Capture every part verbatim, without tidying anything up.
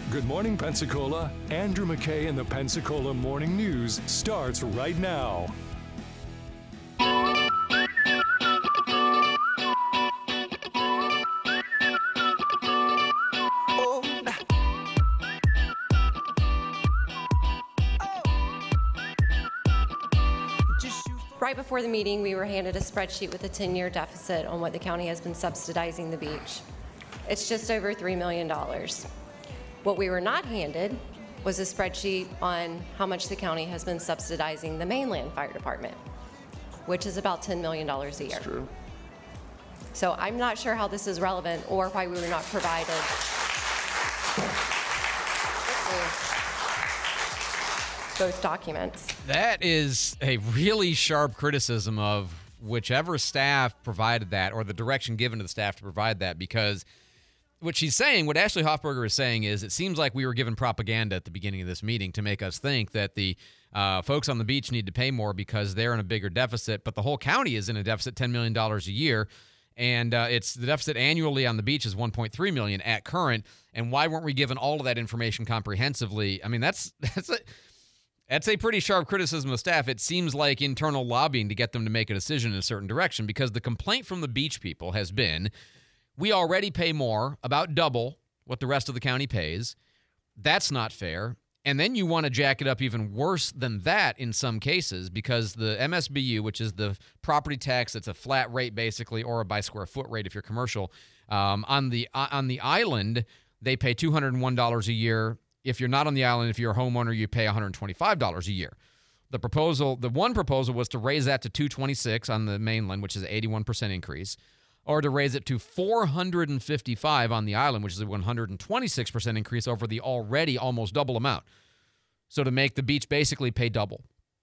Good morning, Pensacola. Andrew McKay and the Pensacola Morning News starts right now. Right before the meeting, we were handed a spreadsheet with a ten-year deficit on what the county has been subsidizing the beach. It's just over three million dollars. What we were not handed was a spreadsheet on how much the county has been subsidizing the mainland fire department, which is about ten million dollars a year. That's true. So I'm not sure how this is relevant or why we were not provided both documents. That is a really sharp criticism of whichever staff provided that or the direction given to the staff to provide that, because what she's saying, what Ashley Hoffberger is saying is it seems like we were given propaganda at the beginning of this meeting to make us think that the uh, folks on the beach need to pay more because they're in a bigger deficit, but the whole county is in a deficit ten million dollars a year, and uh, it's the deficit annually on the beach is one point three million dollars at current, and why weren't we given all of that information comprehensively? I mean, that's that's a, That's a pretty sharp criticism of staff. It seems like internal lobbying to get them to make a decision in a certain direction, because the complaint from the beach people has been, we already pay more, about double what the rest of the county pays. That's not fair. And then you want to jack it up even worse than that in some cases, because the M S B U, which is the property tax, it's a flat rate basically, or a by square foot rate if you're commercial, um, on the uh, on the island, they pay two hundred one dollars a year. If you're not on the island, if you're a homeowner, you pay one hundred twenty-five dollars a year. The proposal, the one proposal was to raise that to two hundred twenty-six dollars on the mainland, which is an eighty-one percent increase, or to raise it to four hundred fifty-five dollars on the island, which is a one hundred twenty-six percent increase over the already almost double amount. So to make the beach basically pay double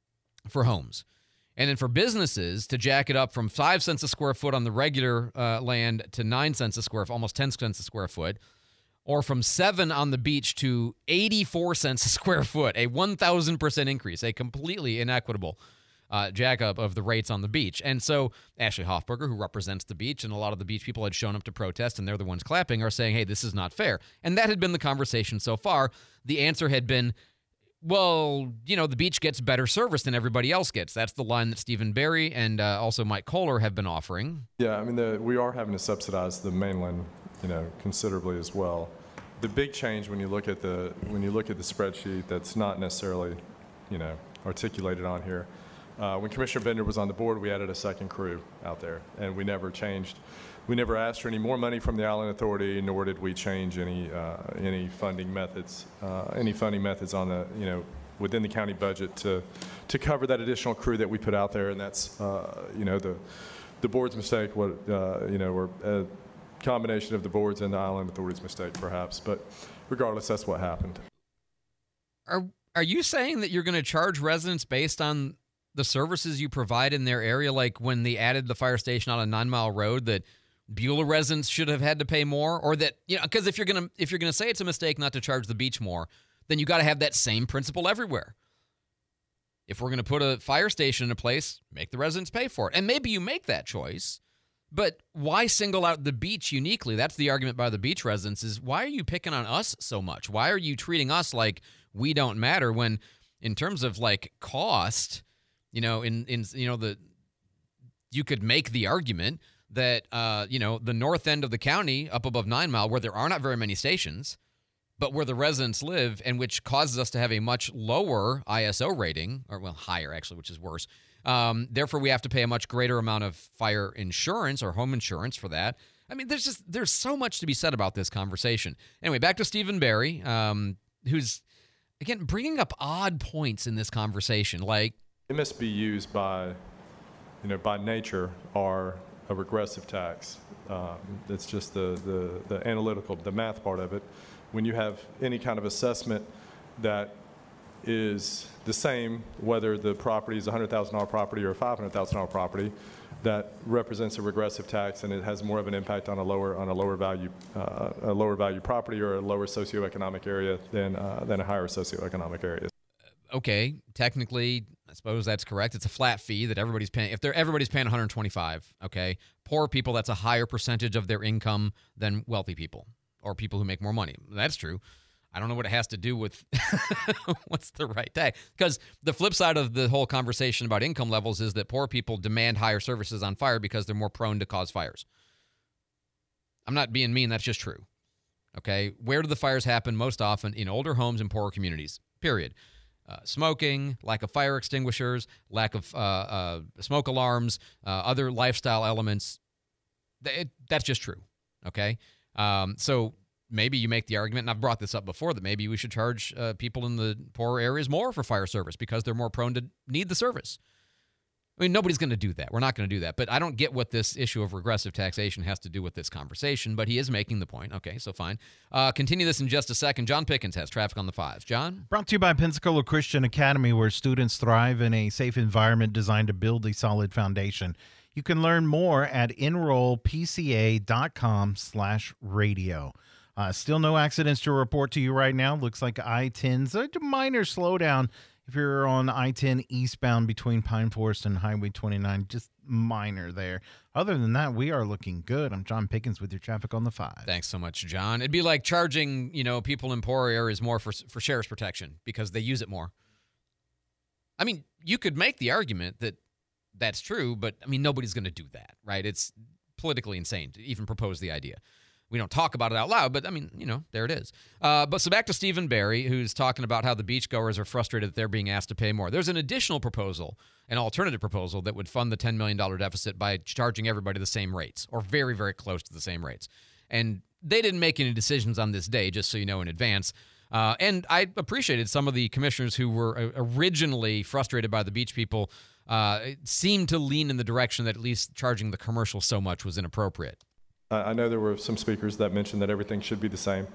for homes. And then for businesses, to jack it up from five cents a square foot on the regular uh, land to nine cents a square foot, almost ten cents a square foot, or from seven on the beach to eighty-four cents a square foot, a one thousand percent increase, a completely inequitable uh, jack-up of the rates on the beach. And so Ashley Hoffberger, who represents the beach, and a lot of the beach people had shown up to protest, and they're the ones clapping, are saying, hey, this is not fair. And that had been the conversation so far. The answer had been, well, you know, the beach gets better service than everybody else gets. That's the line that Stephen Barry and uh, also Mike Kohler have been offering. Yeah, I mean, the, we are having to subsidize the mainland, you know, considerably as well. The big change when you look at the when you look at the spreadsheet that's not necessarily, you know, articulated on here. Uh, when Commissioner Bender was on the board, we added a second crew out there, and we never changed. We never asked for any more money from the Island Authority, nor did we change any uh, any funding methods, uh, any funding methods on the you know within the county budget to to cover that additional crew that we put out there, and that's uh, you know the the board's mistake. What uh, you know or. Uh, combination of the board's and the Island Authority's mistake, perhaps. But regardless, that's what happened. Are are you saying that you're going to charge residents based on the services you provide in their area? Like when they added the fire station on a nine mile road, that Beulah residents should have had to pay more? Or that, you know, because if you're going to if you're going to say it's a mistake not to charge the beach more, then you got to have that same principle everywhere. If we're going to put a fire station in a place, make the residents pay for it. And maybe you make that choice. But why single out the beach uniquely? That's the argument by the beach residents, is why are you picking on us so much? Why are you treating us like we don't matter when, in terms of like cost, you know, in, in you know, the you could make the argument that, uh, you know, the north end of the county up above Nine Mile, where there are not very many stations, but where the residents live, and which causes us to have a much lower I S O rating, or well, higher actually, which is worse. Um, therefore, we have to pay a much greater amount of fire insurance or home insurance for that. I mean, there's just there's so much to be said about this conversation. Anyway, back to Stephen Barry, um, who's, again, bringing up odd points in this conversation. Like M S B Us by, you know, by nature are a regressive tax. Um, it's just the, the, the analytical, the math part of it. When you have any kind of assessment that is the same, whether the property is a one hundred thousand dollars property or a five hundred thousand dollars property, that represents a regressive tax, and it has more of an impact on a lower on a lower value uh, a lower value property or a lower socioeconomic area than uh, than a higher socioeconomic area. Okay, technically, I suppose that's correct. It's a flat fee that everybody's paying. If they're everybody's paying one hundred twenty-five, okay, poor people, that's a higher percentage of their income than wealthy people or people who make more money. That's true. I don't know what it has to do with what's the right tag. Because the flip side of the whole conversation about income levels is that poor people demand higher services on fire because they're more prone to cause fires. I'm not being mean. That's just true. Okay? Where do the fires happen most often? In older homes and poorer communities, period. Uh, smoking, lack of fire extinguishers, lack of uh, uh, smoke alarms, uh, other lifestyle elements. It, that's just true. Okay? Um, so... Maybe you make the argument, and I've brought this up before, that maybe we should charge uh, people in the poorer areas more for fire service because they're more prone to need the service. I mean, nobody's going to do that. We're not going to do that. But I don't get what this issue of regressive taxation has to do with this conversation, but he is making the point. Okay, so fine. Uh, continue this in just a second. John Pickens has traffic on the fives. John? Brought to you by Pensacola Christian Academy, where students thrive in a safe environment designed to build a solid foundation. You can learn more at enrollpca.com slash radio. Uh, still no accidents to report to you right now. Looks like I ten's a minor slowdown if you're on I ten eastbound between Pine Forest and Highway twenty-nine. Just minor there. Other than that, we are looking good. I'm John Pickens with your traffic on the five. Thanks so much, John. It'd be like charging, you know, people in poorer areas more for for sheriff's protection because they use it more. I mean, you could make the argument that that's true, but I mean, nobody's going to do that, right? It's politically insane to even propose the idea. We don't talk about it out loud, but I mean, you know, there it is. Uh, but so back to Stephen Barry, who's talking about how the beachgoers are frustrated that they're being asked to pay more. There's an additional proposal, an alternative proposal that would fund the ten million dollars deficit by charging everybody the same rates or very, very close to the same rates. And they didn't make any decisions on this day, just so you know in advance. Uh, and I appreciated some of the commissioners who were originally frustrated by the beach people uh, seemed to lean in the direction that at least charging the commercial so much was inappropriate. I know there were some speakers that mentioned that everything should be the same.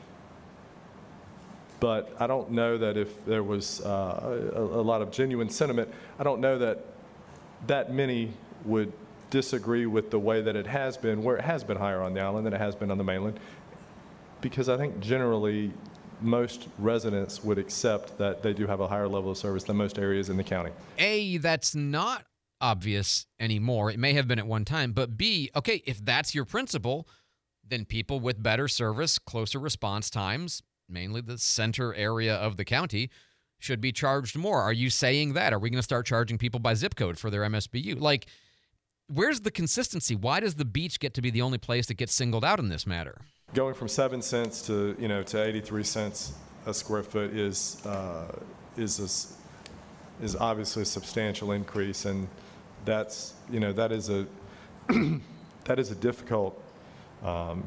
But I don't know that if there was uh, a, a lot of genuine sentiment, I don't know that that many would disagree with the way that it has been, where it has been higher on the island than it has been on the mainland. Because I think generally most residents would accept that they do have a higher level of service than most areas in the county. A, that's not obvious anymore. It may have been at one time, but B, okay, if that's your principle, then people with better service, closer response times, mainly the center area of the county, should be charged more. Are you saying that? Are we going to start charging people by zip code for their M S B U? Like, where's the consistency? Why does the beach get to be the only place that gets singled out in this matter? Going from seven cents to, you know, to eighty-three cents a square foot is uh, is a, is obviously a substantial increase, and that's, you know, that is a that is a difficult um,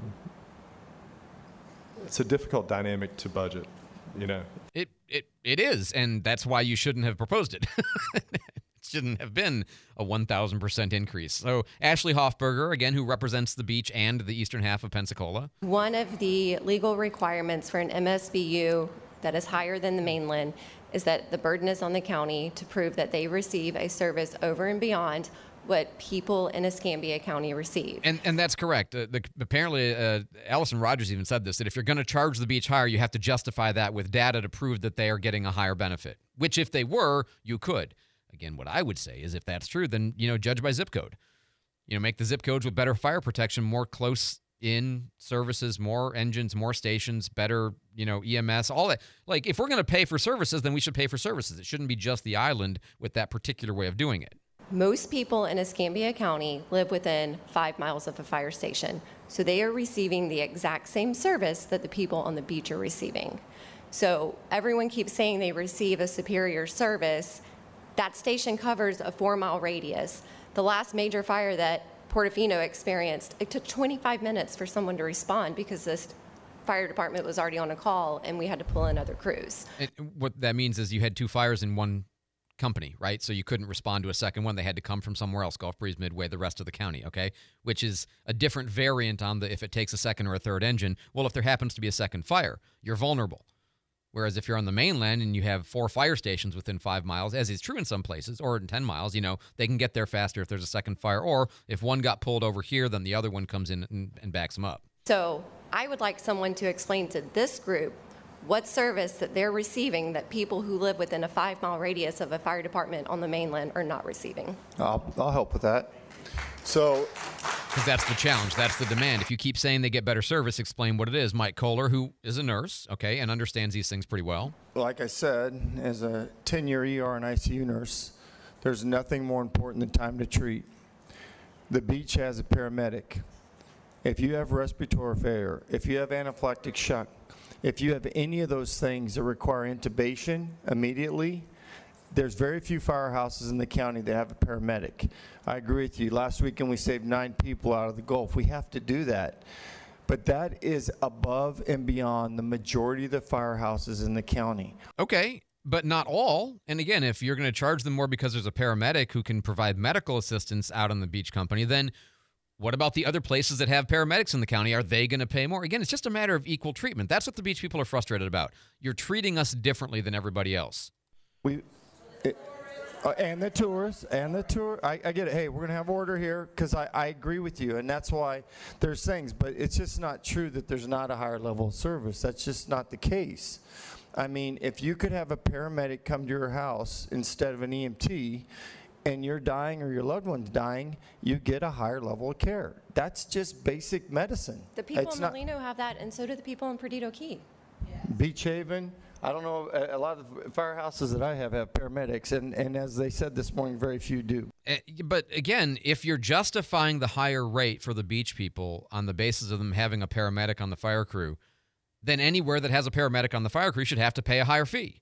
it's a difficult dynamic to budget, you know. It it it is, and that's why you shouldn't have proposed it. It shouldn't have been a one thousand percent increase. So Ashley Hoffberger, again, who represents the beach and the eastern half of Pensacola. One of the legal requirements for an M S B U that is higher than the mainland is that the burden is on the county to prove that they receive a service over and beyond what people in Escambia County receive. And and that's correct. Uh, the, apparently, uh, Allison Rogers even said this, that if you're going to charge the beach higher, you have to justify that with data to prove that they are getting a higher benefit, which if they were, you could. Again, what I would say is if that's true, then, you know, judge by zip code. You know, make the zip codes with better fire protection more close in services, more engines, more stations, better, you know, E M S, all that. Like, if we're going to pay for services, then we should pay for services. It shouldn't be just the island with that particular way of doing it. Most people in Escambia County live within five miles of a fire station, so they are receiving the exact same service that the people on the beach are receiving. So everyone keeps saying they receive a superior service. That station covers a four-mile radius. The last major fire that Portofino experienced, it took twenty-five minutes for someone to respond because this fire department was already on a call and we had to pull in other crews. And what that means is you had two fires in one company, right? So you couldn't respond to a second one. They had to come from somewhere else, Gulf Breeze, Midway, the rest of the county, okay? Which is a different variant on the if it takes a second or a third engine. Well, if there happens to be a second fire, you're vulnerable. Whereas if you're on the mainland and you have four fire stations within five miles, as is true in some places, or in ten miles, you know, they can get there faster if there's a second fire. Or if one got pulled over here, then the other one comes in and, and backs them up. So I would like someone to explain to this group what service that they're receiving that people who live within a five-mile radius of a fire department on the mainland are not receiving. I'll, I'll help with that. So Because that's the challenge. That's the demand. If you keep saying they get better service, explain what it is. Mike Kohler, who is a nurse, okay, and understands these things pretty well. Like I said, as a ten-year E R and I C U nurse, there's nothing more important than time to treat. The beach has a paramedic. If you have respiratory failure, if you have anaphylactic shock, if you have any of those things that require intubation immediately, there's very few firehouses in the county that have a paramedic. I agree with you. Last weekend we saved nine people out of the Gulf. We have to do that. But that is above and beyond the majority of the firehouses in the county. Okay, but not all. And again, if you're going to charge them more because there's a paramedic who can provide medical assistance out on the beach company, then what about the other places that have paramedics in the county? Are they going to pay more? Again, it's just a matter of equal treatment. That's what the beach people are frustrated about. You're treating us differently than everybody else. We, it, uh, and the tourists, and the tour. I, I get it. Hey, we're going to have order here because I, I agree with you, and that's why there's things. But it's just not true that there's not a higher level of service. That's just not the case. I mean, if you could have a paramedic come to your house instead of an E M T, and you're dying or your loved one's dying, you get a higher level of care. That's just basic medicine. The people It's in not- Molino have that, and so do the people in Perdido Key. Beach Haven, I don't know, a, a lot of firehouses that I have have paramedics, and, and as they said this morning, very few do. Eh, But again, if you're justifying the higher rate for the beach people on the basis of them having a paramedic on the fire crew, then anywhere that has a paramedic on the fire crew should have to pay a higher fee.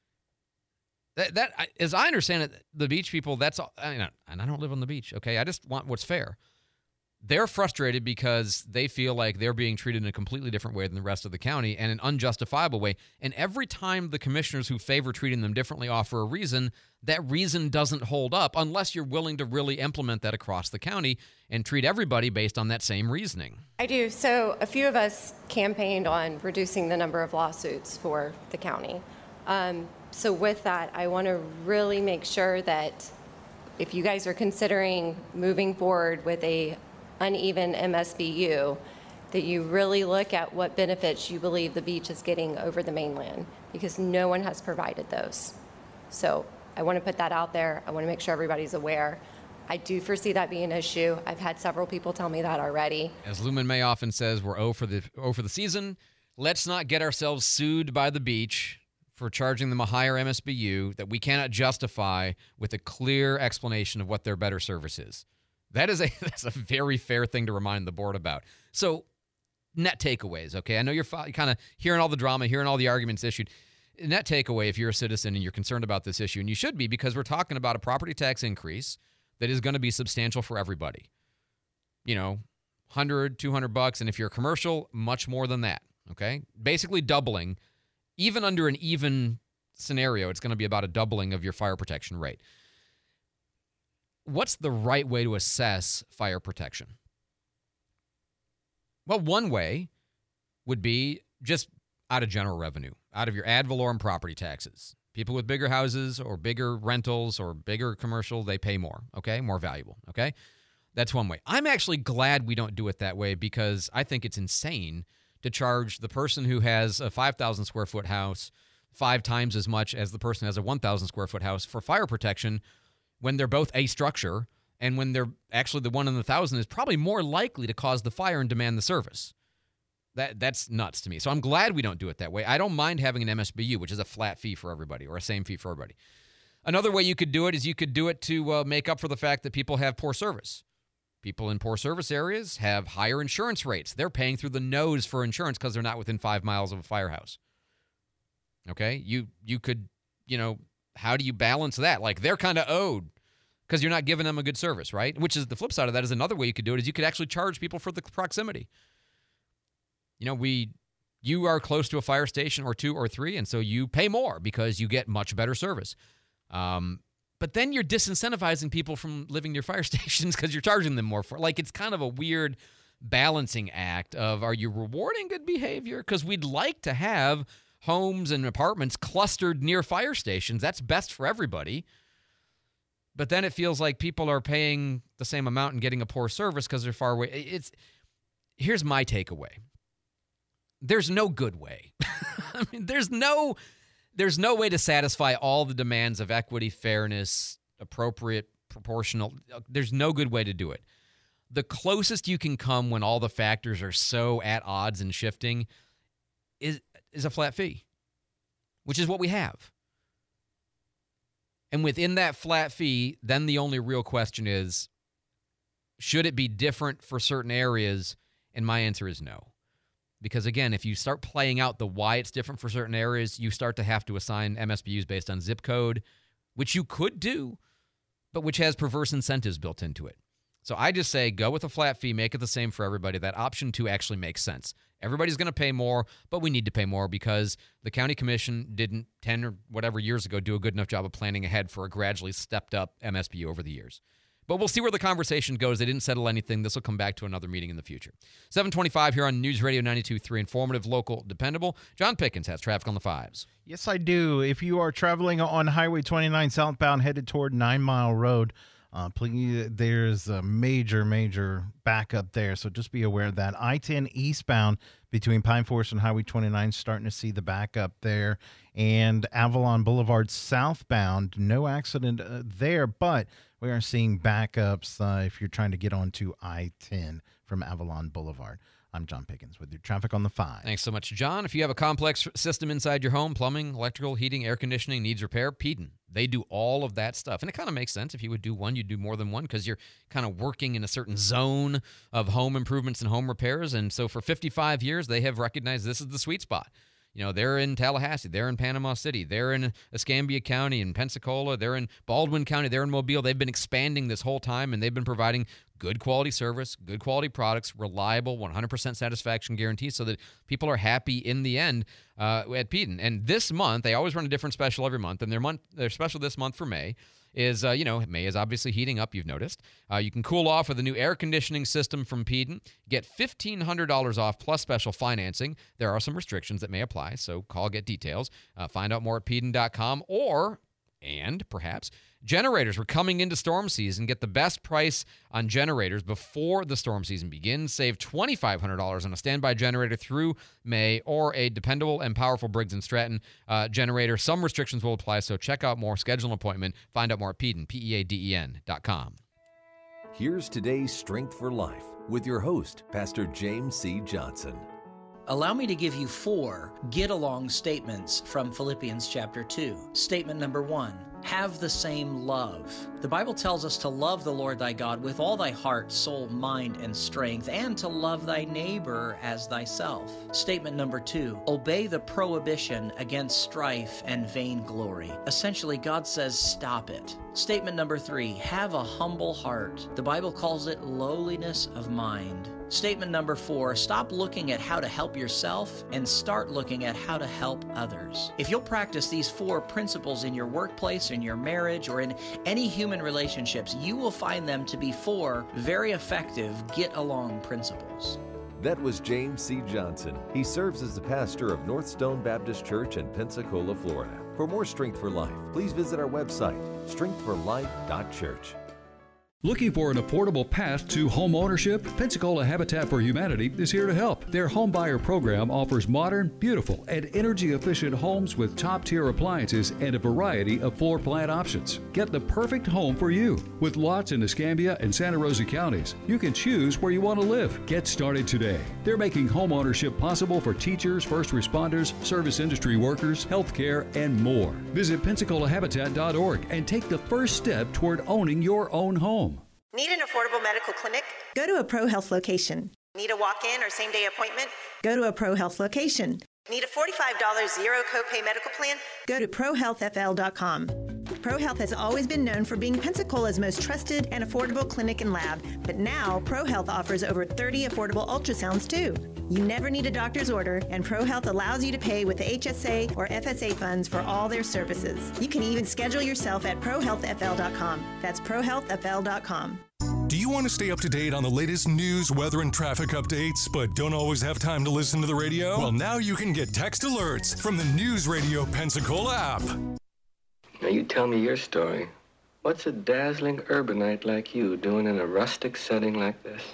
That, that I- as I understand it, the beach people, that's all, I mean, and I don't live on the beach, okay? I just want what's fair. They're frustrated because they feel like they're being treated in a completely different way than the rest of the county and an unjustifiable way. And every time the commissioners who favor treating them differently offer a reason, that reason doesn't hold up unless you're willing to really implement that across the county and treat everybody based on that same reasoning. I do. So a few of us campaigned on reducing the number of lawsuits for the county. Um, so with that, I want to really make sure that if you guys are considering moving forward with a uneven M S B U, that you really look at what benefits you believe the beach is getting over the mainland, because no one has provided those. So I want to put that out there. I want to make sure everybody's aware. I do foresee that being an issue. I've had several people tell me that already. As Lumen May often says, we're oh for the oh for the season. Let's not get ourselves sued by the beach for charging them a higher M S B U that we cannot justify with a clear explanation of what their better service is. That is a that's a very fair thing to remind the board about. So, net takeaways, okay? I know you're fi- kind of hearing all the drama, hearing all the arguments issued. Net takeaway, if you're a citizen and you're concerned about this issue, and you should be, because we're talking about a property tax increase that is going to be substantial for everybody. You know, one hundred, two hundred bucks, and if you're a commercial, much more than that, okay? Basically doubling. Even under an even scenario, it's going to be about a doubling of your fire protection rate. What's the right way to assess fire protection? Well, one way would be just out of general revenue, out of your ad valorem property taxes. People with bigger houses or bigger rentals or bigger commercial, they pay more, okay? More valuable, okay? That's one way. I'm actually glad we don't do it that way, because I think it's insane to charge the person who has a five thousand square foot house five times as much as the person who has a one thousand square foot house for fire protection, when they're both a structure, and when they're actually the one in the thousand is probably more likely to cause the fire and demand the service. That That's nuts to me. So I'm glad we don't do it that way. I don't mind having an M S B U, which is a flat fee for everybody, or a same fee for everybody. Another way you could do it is you could do it to uh, make up for the fact that people have poor service. People in poor service areas have higher insurance rates. They're paying through the nose for insurance because they're not within five miles of a firehouse. Okay? You you could, you know, how do you balance that? Like, they're kind of owed because you're not giving them a good service, right? Which is the flip side of that is another way you could do it is you could actually charge people for the proximity. You know, we, you are close to a fire station or two or three, and so you pay more because you get much better service. Um, but then you're disincentivizing people from living near fire stations because you're charging them more for, like, it's kind of a weird balancing act of, are you rewarding good behavior? Because we'd like to have homes and apartments clustered near fire stations. That's best for everybody. But then it feels like people are paying the same amount and getting a poor service because they're far away. It's, here's my takeaway. There's no good way. I mean, there's no, there's no way to satisfy all the demands of equity, fairness, appropriate, proportional. There's no good way to do it. the closest you can come when all the factors are so at odds and shifting is is a flat fee, which is what we have. And within that flat fee, then the only real question is, should it be different for certain areas? And my answer is no. Because again, if you start playing out the why it's different for certain areas, you start to have to assign M S B Us based on zip code, which you could do, but which has perverse incentives built into it. So I just say go with a flat fee, make it the same for everybody. That option two actually makes sense. Everybody's going to pay more, but we need to pay more because the county commission didn't ten or whatever years ago do a good enough job of planning ahead for a gradually stepped up M S B U over the years. But we'll see where the conversation goes. They didn't settle anything. This will come back to another meeting in the future. seven twenty-five here on News Radio ninety-two point three, informative, local, dependable. John Pickens has traffic on the fives. Yes, I do. If you are traveling on Highway twenty-nine southbound headed toward Nine Mile Road, uh, please, there's a major, major backup there. So just be aware of that. I ten eastbound between Pine Forest and Highway twenty-nine, starting to see the backup there. And Avalon Boulevard southbound, no accident uh, there, but we are seeing backups uh, if you're trying to get onto I ten from Avalon Boulevard. I'm John Pickens with your traffic on the five. Thanks so much, John. If you have a complex system inside your home, plumbing, electrical, heating, air conditioning, needs repair, Peden. They do all of that stuff. And it kind of makes sense. If you would do one, you'd do more than one because you're kind of working in a certain zone of home improvements and home repairs. And so for fifty-five years, they have recognized this is the sweet spot. You know, they're in Tallahassee, they're in Panama City, they're in Escambia County, in Pensacola, they're in Baldwin County, they're in Mobile. They've been expanding this whole time, and they've been providing good quality service, good quality products, reliable, one hundred percent satisfaction guarantee so that people are happy in the end uh, at Peden. And this month, they always run a different special every month, and their month, their special this month for May is, uh, you know, May is obviously heating up, you've noticed. Uh, you can cool off with a new air conditioning system from Peden. Get fifteen hundred dollars off plus special financing. There are some restrictions that may apply, so call, get details. Uh, find out more at peden dot com or, and perhaps, generators. We're coming into storm season. Get the best price on generators before the storm season begins. Save twenty-five hundred dollars on a standby generator through May or a dependable and powerful Briggs and Stratton uh, generator. Some restrictions will apply, so check out more. Schedule an appointment. Find out more at Peden, P E A D E N dot com. Here's today's Strength for Life with your host, Pastor James C. Johnson. Allow me to give you four get-along statements from Philippians chapter two. Statement number one, have the same love. The Bible tells us to love the Lord thy God with all thy heart, soul, mind, and strength, and to love thy neighbor as thyself. Statement number two, obey the prohibition against strife and vainglory. Essentially, God says stop it. Statement number three, have a humble heart. The Bible calls it lowliness of mind. Statement number four, stop looking at how to help yourself and start looking at how to help others. If you'll practice these four principles in your workplace, in your marriage, or in any human relationships, you will find them to be four very effective get-along principles. That was James C. Johnson. He serves as the pastor of North Stone Baptist Church in Pensacola, Florida. For more Strength for Life, please visit our website, strength for life dot church. Looking for an affordable path to home ownership? Pensacola Habitat for Humanity is here to help. Their home buyer program offers modern, beautiful, and energy-efficient homes with top-tier appliances and a variety of floor plan options. Get the perfect home for you. With lots in Escambia and Santa Rosa counties, you can choose where you want to live. Get started today. They're making home ownership possible for teachers, first responders, service industry workers, healthcare, and more. Visit Pensacola Habitat dot org and take the first step toward owning your own home. Need an affordable medical clinic? Go to a ProHealth location. Need a walk-in or same-day appointment? Go to a ProHealth location. Need a forty-five dollars zero copay medical plan? Go to pro health f l dot com. ProHealth has always been known for being Pensacola's most trusted and affordable clinic and lab, but now ProHealth offers over thirty affordable ultrasounds too. You never need a doctor's order, and ProHealth allows you to pay with H S A or F S A funds for all their services. You can even schedule yourself at pro health f l dot com. That's pro health f l dot com. Do you want to stay up to date on the latest news, weather, and traffic updates, but don't always have time to listen to the radio? Well, now you can get text alerts from the News Radio Pensacola app. Now you tell me your story. What's a dazzling urbanite like you doing in a rustic setting like this?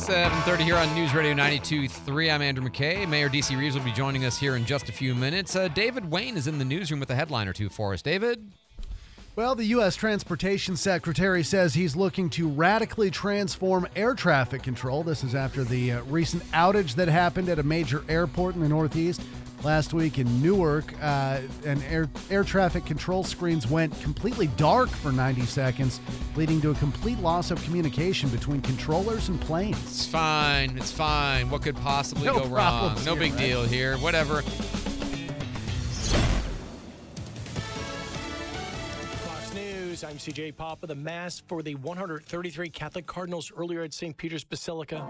seven thirty here on News Radio ninety-two point three. I'm Andrew McKay. Mayor D C Reeves will be joining us here in just a few minutes. Uh, David Wayne is in the newsroom with a headline or two for us. David? Well, the U S Transportation Secretary says he's looking to radically transform air traffic control. This is after the uh, recent outage that happened at a major airport in the Northeast. Last week in Newark, uh, and air, air traffic control screens went completely dark for ninety seconds, leading to a complete loss of communication between controllers and planes. It's fine. It's fine. What could possibly No go wrong? problems No here, big right? deal here. Whatever. Fox News, I'm C J Papa. The Mass for the one hundred thirty-three Catholic Cardinals earlier at Saint Peter's Basilica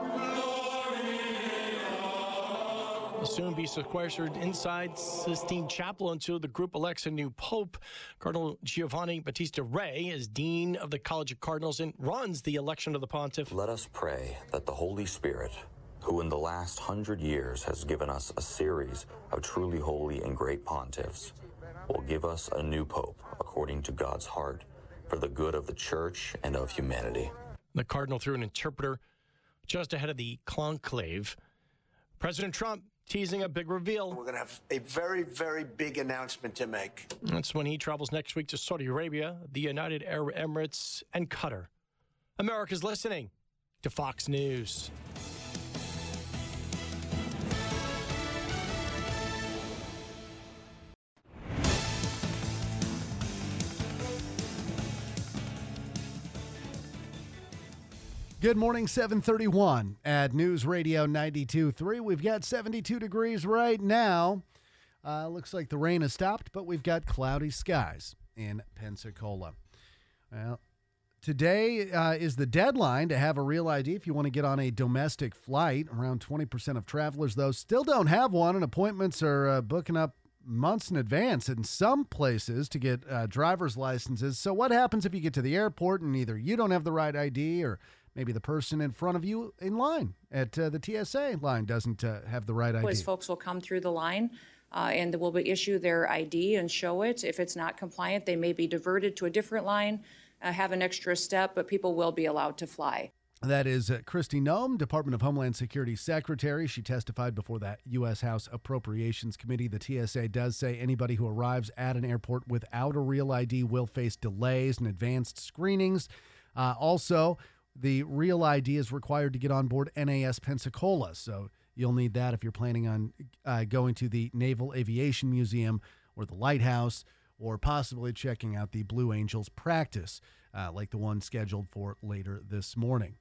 will soon be sequestered inside Sistine Chapel until the group elects a new pope. Cardinal Giovanni Battista Re is dean of the College of Cardinals and runs the election of the pontiff. Let us pray that the Holy Spirit, who in the last hundred years has given us a series of truly holy and great pontiffs, will give us a new pope according to God's heart for the good of the church and of humanity. The cardinal through an interpreter just ahead of the conclave. President Trump teasing a big reveal. We're going to have a very, very big announcement to make. That's when he travels next week to Saudi Arabia, the United Arab Emirates, and Qatar. America's listening to Fox News. Good morning, seven thirty-one at News Radio ninety-two point three. We've got seventy-two degrees right now. Uh, looks like the rain has stopped, but we've got cloudy skies in Pensacola. Well, today uh, is the deadline to have a real I D if you want to get on a domestic flight. Around twenty percent of travelers, though, still don't have one, and appointments are uh, booking up months in advance in some places to get uh, driver's licenses. So what happens if you get to the airport and either you don't have the right I D or maybe the person in front of you in line at uh, the T S A line doesn't uh, have the right I D? As folks will come through the line uh, and will be issue their I D and show it. If it's not compliant, they may be diverted to a different line, uh, have an extra step, but people will be allowed to fly. That is uh, Kristi Noem, Department of Homeland Security Secretary. She testified before that U S House Appropriations Committee. The T S A does say anybody who arrives at an airport without a real I D will face delays and advanced screenings. Uh, also, the real I D is required to get on board N A S Pensacola, so you'll need that if you're planning on uh, going to the Naval Aviation Museum or the Lighthouse, or possibly checking out the Blue Angels practice, uh, like the one scheduled for later this morning.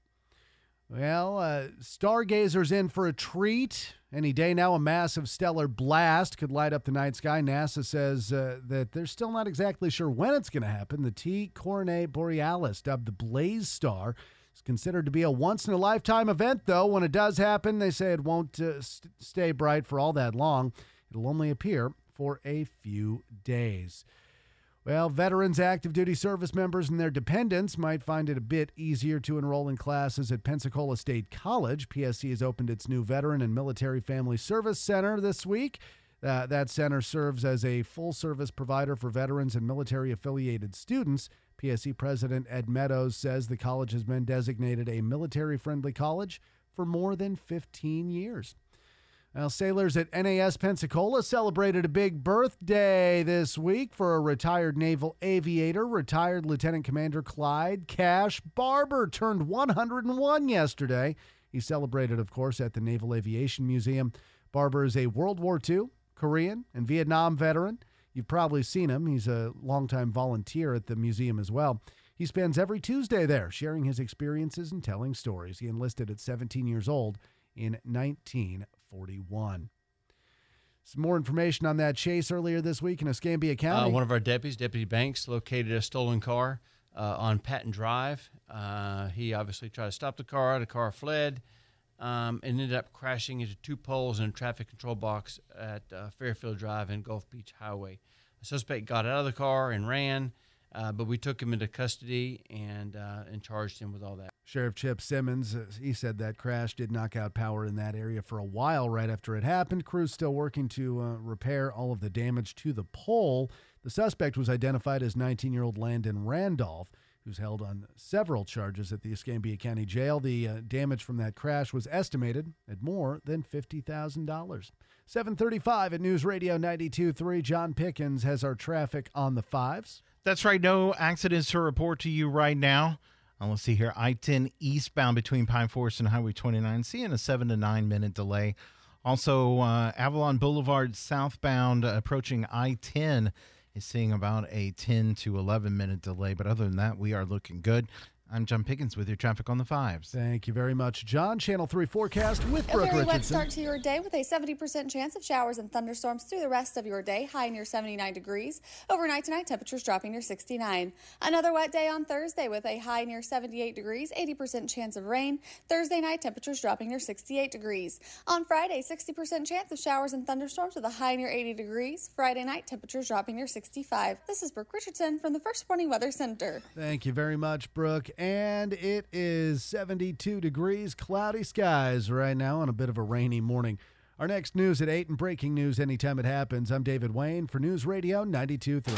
Well, uh, stargazers in for a treat. Any day now, a massive stellar blast could light up the night sky. NASA says uh, that they're still not exactly sure when it's going to happen. The T Coronae Borealis, dubbed the Blaze Star, is considered to be a once-in-a-lifetime event, though. When it does happen, they say it won't uh, st- stay bright for all that long. It'll only appear for a few days. Well, veterans, active duty service members, and their dependents might find it a bit easier to enroll in classes at Pensacola State College. P S C has opened its new Veteran and Military Family Service Center this week. Uh, that center serves as a full-service provider for veterans and military-affiliated students. P S C President Ed Meadows says the college has been designated a military-friendly college for more than fifteen years. Well, sailors at N A S Pensacola celebrated a big birthday this week for a retired naval aviator. Retired Lieutenant Commander Clyde Cash Barber turned one hundred one yesterday. He celebrated, of course, at the Naval Aviation Museum. Barber is a World War Two, Korean, and Vietnam veteran. You've probably seen him. He's a longtime volunteer at the museum as well. He spends every Tuesday there sharing his experiences and telling stories. He enlisted at seventeen years old in nineteen forty-one. Some more information on that chase earlier this week in Escambia County. Uh, one of our deputies, Deputy Banks, located a stolen car uh, on Patton Drive. Uh, he obviously tried to stop the car. The car fled um, and ended up crashing into two poles in a traffic control box at uh, Fairfield Drive and Gulf Beach Highway. The suspect got out of the car and ran, uh, but we took him into custody and, uh, and charged him with all that. Sheriff Chip Simmons, uh, he said that crash did knock out power in that area for a while right after it happened. Crews still working to uh, repair all of the damage to the pole. The suspect was identified as nineteen-year-old Landon Randolph. who's held on several charges at the Escambia County Jail. The uh, damage from that crash was estimated at more than fifty thousand dollars. seven thirty-five at News Radio ninety-two point three. John Pickens has our traffic on the fives. That's right. No accidents to report to you right now. Uh, let's see here. I ten eastbound between Pine Forest and Highway twenty-nine, seeing a seven to nine minute delay. Also, uh, Avalon Boulevard southbound uh, approaching I ten is seeing about a ten to eleven minute delay. But other than that, we are looking good. I'm John Pickens with your traffic on the fives. Thank you very much, John. Channel three forecast with Brooke Richardson. A very wet Richardson. start to your day with a seventy percent chance of showers and thunderstorms through the rest of your day, high near seventy-nine degrees. Overnight tonight, temperatures dropping near sixty-nine. Another wet day on Thursday with a high near seventy-eight degrees, eighty percent chance of rain. Thursday night, temperatures dropping near sixty-eight degrees. On Friday, sixty percent chance of showers and thunderstorms with a high near eighty degrees. Friday night, temperatures dropping near sixty-five. This is Brooke Richardson from the First Warning Weather Center. Thank you very much, Brooke. And it is seventy-two degrees, cloudy skies right now on a bit of a rainy morning. Our next news at eight and breaking news anytime it happens. I'm David Wayne for News Radio ninety-two point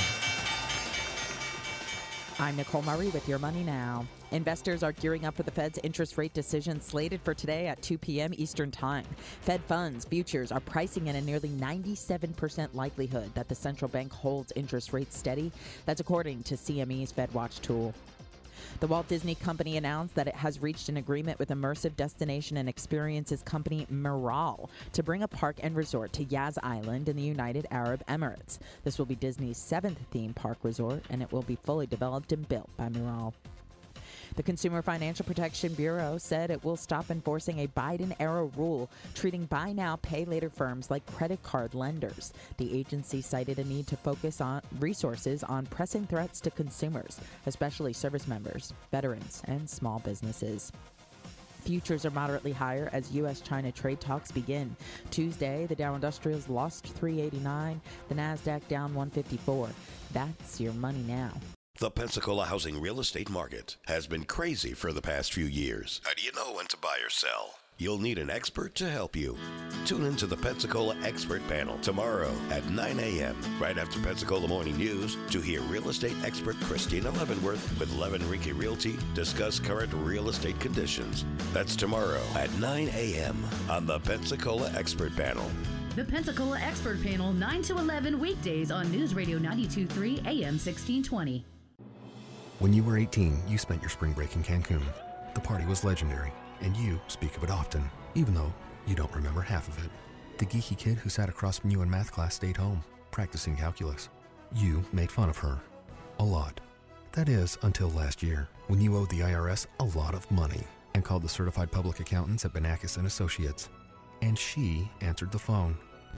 three. I'm Nicole Murray with Your Money Now. Investors are gearing up for the Fed's interest rate decision slated for today at two p.m. Eastern Time. Fed funds futures are pricing in a nearly ninety-seven percent likelihood that the central bank holds interest rates steady. That's according to C M E's FedWatch tool. The Walt Disney Company announced that it has reached an agreement with immersive destination and experiences company Miral to bring a park and resort to Yas Island in the United Arab Emirates. This will be Disney's seventh theme park resort, and it will be fully developed and built by Miral. The Consumer Financial Protection Bureau said it will stop enforcing a Biden-era rule treating buy now, pay later firms like credit card lenders. The agency cited a need to focus on resources on pressing threats to consumers, especially service members, veterans, and small businesses. Futures are moderately higher as U S China trade talks begin. Tuesday, the Dow Industrials lost three eighty-nine, the NASDAQ down one fifty-four. That's Your Money Now. The Pensacola housing real estate market has been crazy for the past few years. How do you know when to buy or sell? You'll need an expert to help you. Tune in to the Pensacola Expert Panel tomorrow at nine a.m. right after Pensacola Morning News to hear real estate expert Christina Leavenworth with Leavenrinky Realty discuss current real estate conditions. That's tomorrow at nine a.m. on the Pensacola Expert Panel. The Pensacola Expert Panel, nine to eleven weekdays on News Radio ninety-two point three A M sixteen twenty. When you were eighteen, you spent your spring break in Cancun. The party was legendary, and you speak of it often, even though you don't remember half of it. The geeky kid who sat across from you in math class stayed home, practicing calculus. You made fun of her. A lot. That is, until last year, when you owed the I R S a lot of money and called the certified public accountants at Banakis and Associates. And she answered the phone.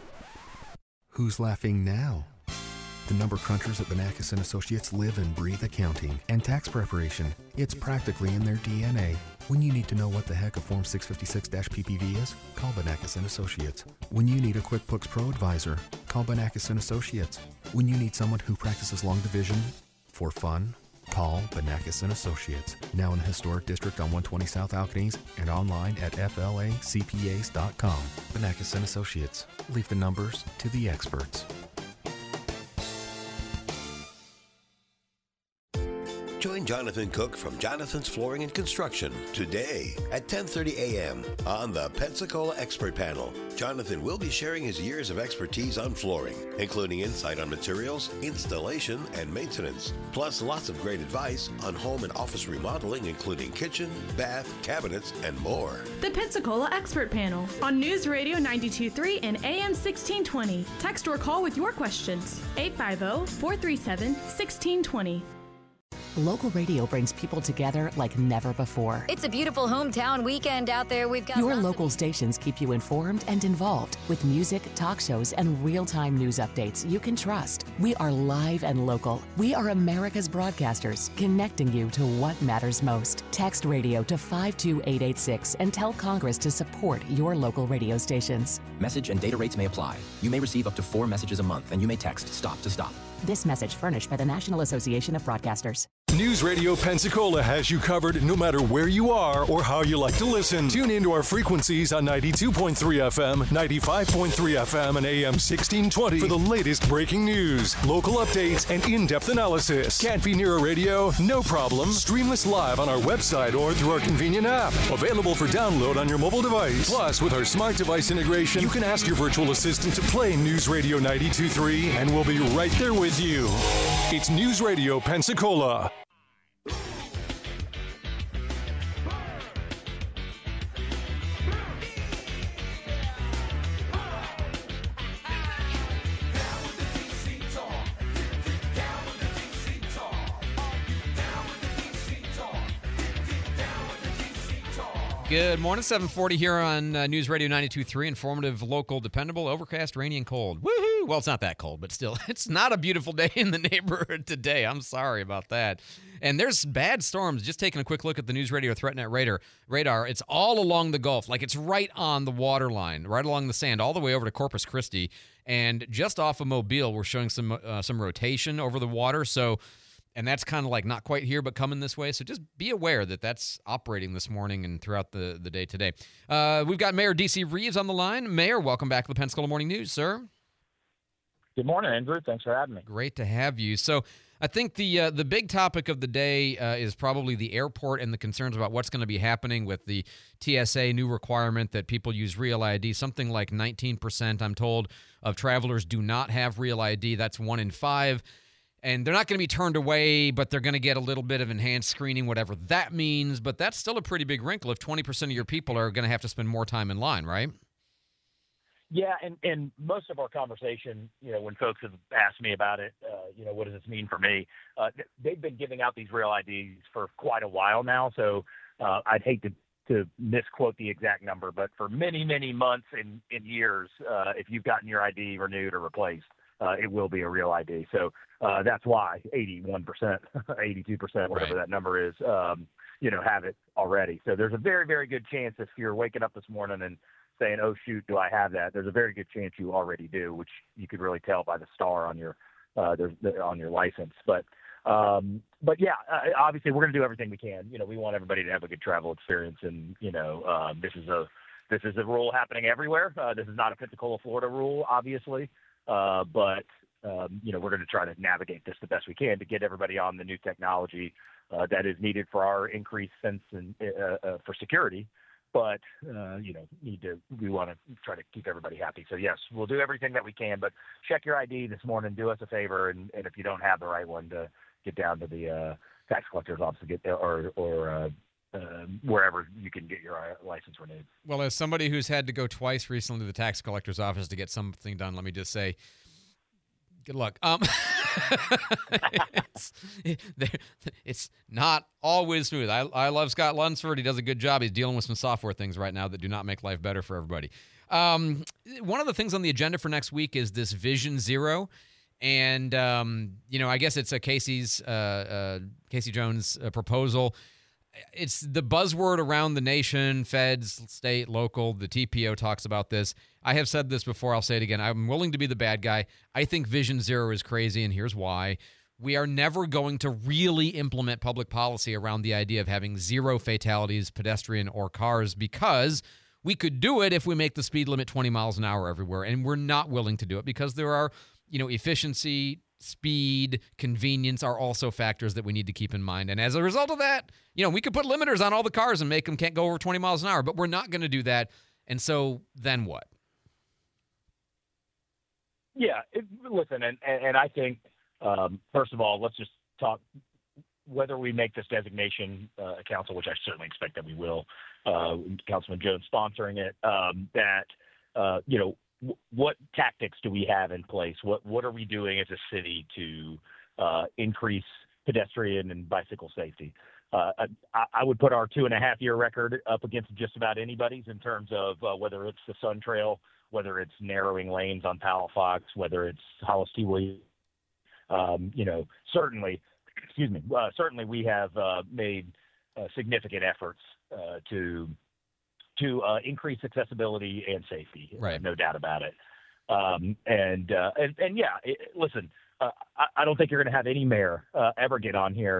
Who's laughing now? The number crunchers at Banakis and Associates live and breathe accounting and tax preparation. It's practically in their D N A. When you need to know what the heck a Form six fifty-six P P V is, call Banakis and Associates. When you need a QuickBooks Pro advisor, call Banakis and Associates. When you need someone who practices long division for fun, call Banakis and Associates. Now in the historic district on one twenty South Alcanese and online at F L A C P As dot com. Banakis and Associates. Leave the numbers to the experts. Join Jonathan Cook from Jonathan's Flooring and Construction today at ten thirty a.m. on the Pensacola Expert Panel. Jonathan will be sharing his years of expertise on flooring, including insight on materials, installation, and maintenance, plus lots of great advice on home and office remodeling, including kitchen, bath, cabinets, and more. The Pensacola Expert Panel on News Radio ninety-two point three and A M sixteen twenty. Text or call with your questions. eight five zero, four three seven, one six two zero. Local radio brings people together like never before. It's a beautiful hometown weekend out there. We've got Your local stations keep you informed and involved with music, talk shows, and real-time news updates you can trust. We are live and local. We are America's broadcasters, connecting you to what matters most. Text radio to five two eight eight six and tell Congress to support your local radio stations. Message and data rates may apply. You may receive up to four messages a month, and you may text STOP to stop. This message furnished by the National Association of Broadcasters. News Radio Pensacola has you covered no matter where you are or how you like to listen. Tune into our frequencies on ninety-two point three F M, ninety-five point three F M, and A M sixteen twenty for the latest breaking news, local updates, and in-depth analysis. Can't be near a radio? No problem. Stream us live on our website or through our convenient app. Available for download on your mobile device. Plus, with our smart device integration, you can ask your virtual assistant to play News Radio ninety-two point three, and we'll be right there with you. It's News Radio Pensacola. Good morning, seven forty here on uh, News Radio ninety-two point three, informative, local, dependable, overcast, rainy, and cold. Woohoo! Well, it's not that cold, but still, it's not a beautiful day in the neighborhood today. I'm sorry about that. And there's bad storms. Just taking a quick look at the News Radio ThreatNet radar, radar, it's all along the Gulf. Like, it's right on the water line, right along the sand, all the way over to Corpus Christi. And just off of Mobile, we're showing some uh, some rotation over the water, so... And that's kind of like not quite here, but coming this way. So just be aware that that's operating this morning and throughout the, the day today. Uh, we've got Mayor D C Reeves on the line. Mayor, welcome back to the Pensacola Morning News, sir. Good morning, Andrew. Thanks for having me. Great to have you. So I think the uh, the big topic of the day uh, is probably the airport and the concerns about what's going to be happening with the T S A new requirement that people use Real I D. Something like nineteen percent, I'm told, of travelers do not have Real I D. That's one in five. And they're not going to be turned away, but they're going to get a little bit of enhanced screening, whatever that means. But that's still a pretty big wrinkle if twenty percent of your people are going to have to spend more time in line, right? Yeah, and, and most of our conversation, you know, when folks have asked me about it, uh, you know, what does this mean for me? Uh, they've been giving out these Real I Ds for quite a while now, so uh, I'd hate to, to misquote the exact number, but for many, many months and, and years, uh, if you've gotten your I D renewed or replaced, Uh, it will be a Real I D. So uh, that's why eighty-one percent, eighty-two percent, whatever right. that number is, um, you know, have it already. So there's a very, very good chance if you're waking up this morning and saying, oh, shoot, do I have that? There's a very good chance you already do, which you could really tell by the star on your uh, there's, on your license. But, um, but yeah, uh, obviously we're going to do everything we can. You know, we want everybody to have a good travel experience. And, you know, uh, this is a this is a rule happening everywhere. Uh, this is not a Pensacola, Florida rule, obviously. Uh, but, um, you know, we're going to try to navigate this the best we can to get everybody on the new technology uh, that is needed for our increased sense and uh, uh, for security. But, uh, you know, need to we want to try to keep everybody happy. So, yes, we'll do everything that we can. But check your I D this morning. Do us a favor. And, and if you don't have the right one, to get down to the uh, tax collector's office to get there or, or uh, Uh, wherever you can get your uh, license renewed. Well, as somebody who's had to go twice recently to the tax collector's office to get something done, let me just say, good luck. Um, it's, it, it's not always smooth. I, I love Scott Lunsford. He does a good job. He's dealing with some software things right now that do not make life better for everybody. Um, one of the things on the agenda for next week is this Vision Zero. And, um, you know, I guess it's a Casey's, uh, uh, Casey Jones uh, proposal. It's the buzzword around the nation, feds, state, local. The T P O talks about this. I have said this before. I'll say it again. I'm willing to be the bad guy. I think Vision Zero is crazy, and here's why. We are never going to really implement public policy around the idea of having zero fatalities, pedestrian or cars, because we could do it if we make the speed limit twenty miles an hour everywhere, and we're not willing to do it because there are, you know, efficiency, speed, convenience are also factors that we need to keep in mind. And as a result of that, you know, we could put limiters on all the cars and make them can't go over twenty miles an hour, but we're not going to do that. And so then what? Yeah, it, listen, and, and I think, um, first of all, let's just talk whether we make this designation uh, a council, which I certainly expect that we will, uh, Councilman Jones sponsoring it, um, that, uh, you know, what tactics do we have in place? What what are we doing as a city to uh, increase pedestrian and bicycle safety? Uh, I, I would put our two and a half year record up against just about anybody's in terms of uh, whether it's the Sun Trail, whether it's narrowing lanes on Palafox, whether it's Hollis T. Williams. Um, you know, certainly, excuse me, uh, certainly we have uh, made uh, significant efforts uh, to to uh, increase accessibility and safety. Right. Uh, no doubt about it. Um, and, uh, and, and yeah, it, listen, uh, I, I don't think you're going to have any mayor uh, ever get on here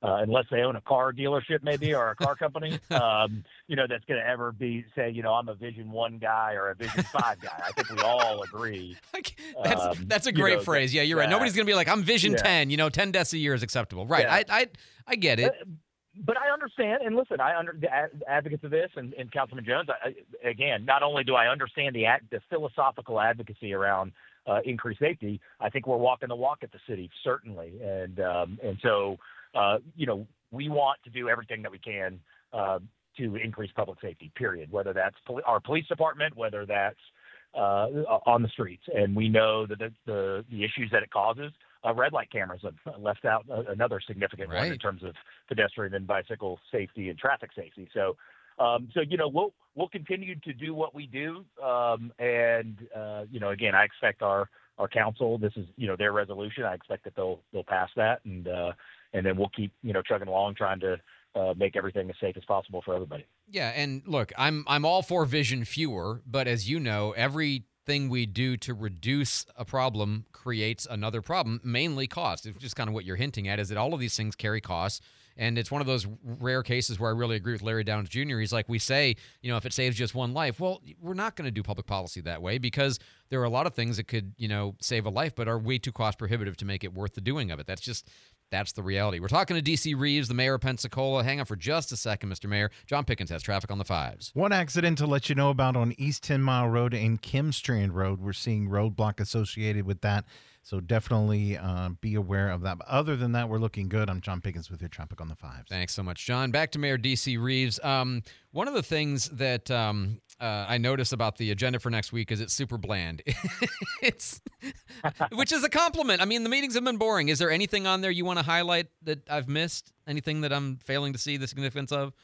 uh, unless they own a car dealership maybe or a car company, um, you know, that's going to ever be say, you know, I'm a Vision One guy or a Vision Five guy. I think we all agree. That's um, that's a you great know, phrase. that- Yeah, you're right. that- Nobody's going to be like, I'm Vision yeah. ten, you know, ten deaths a year is acceptable. Right. Yeah. I, I I get it. Uh, But I understand, and listen, I under the ad- advocates of this, and, and Councilman Jones. I, I- again, not only do I understand the ad, the philosophical advocacy around uh, increased safety, I think we're walking the walk at the city, certainly, and um, and so uh, you know we want to do everything that we can uh, to increase public safety. Period. Whether that's poli- our police department, whether that's uh, on the streets, and we know that the the, the issues that it causes. Uh, red light cameras have left out uh, another significant one in Right. terms of pedestrian and bicycle safety and traffic safety. So, um, so you know, we'll we'll continue to do what we do, um, and uh, you know, again, I expect our our council. This is you know their resolution. I expect that they'll they'll pass that, and uh, and then we'll keep you know chugging along, trying to uh, make everything as safe as possible for everybody. Yeah, and look, I'm I'm all for vision fewer, but as you know, every thing we do to reduce a problem creates another problem, mainly cost. It's just kind of what you're hinting at, is that all of these things carry costs. And it's one of those rare cases where I really agree with Larry Downs Junior He's like, we say, you know, if it saves just one life, well, we're not going to do public policy that way because there are a lot of things that could, you know, save a life, but are way too cost prohibitive to make it worth the doing of it. That's just, that's the reality. We're talking to D C Reeves, the mayor of Pensacola. Hang on for just a second, Mister Mayor. John Pickens has traffic on the fives. One accident to let you know about on East ten Mile Road and Kim Strand Road. We're seeing roadblock associated with that, so definitely uh, be aware of that. But other than that, we're looking good. I'm John Pickens with your traffic on the fives. Thanks so much, John. Back to Mayor D C Reeves. Um, one of the things that um, uh, I notice about the agenda for next week is it's super bland. It's, which is a compliment. I mean, the meetings have been boring. Is there anything on there you want to highlight that I've missed? Anything that I'm failing to see the significance of?